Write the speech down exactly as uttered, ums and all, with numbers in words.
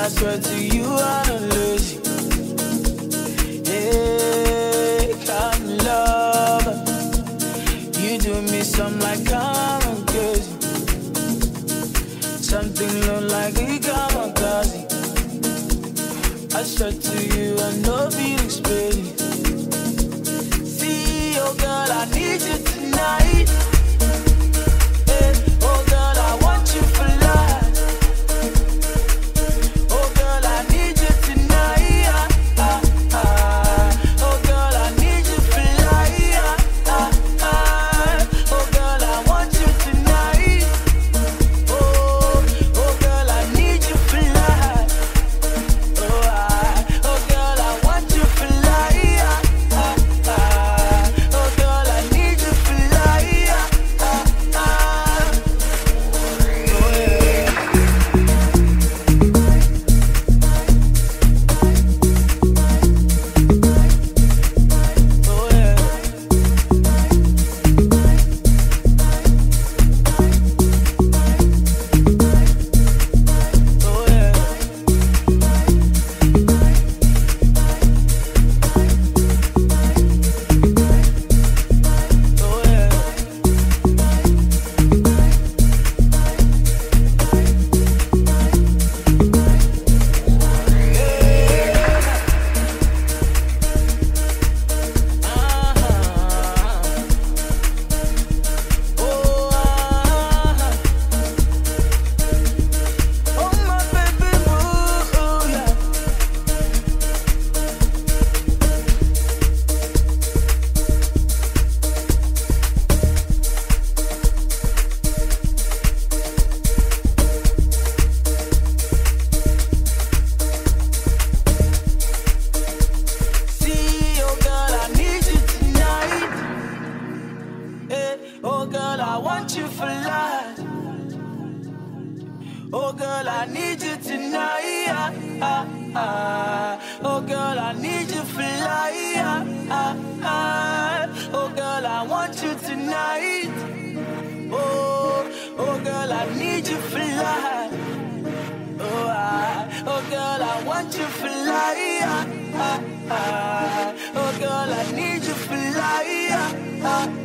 I swear to you I'm not lazy. Hey, come love, you do me some like I'm crazy. Something look like a kamikaze. I swear to you I know feelings crazy. See, oh girl, I need you tonight. Hey, oh girl, I want you for life. Oh girl, I need you tonight. Ah, ah, ah. Oh girl, I need you for life. Ah, ah, ah. Oh girl, I want you tonight. Oh, oh girl, I need you for life. Oh, ah. Oh girl, I want you for life. Ah, ah, ah. Oh girl, I need you for life. Ah, ah.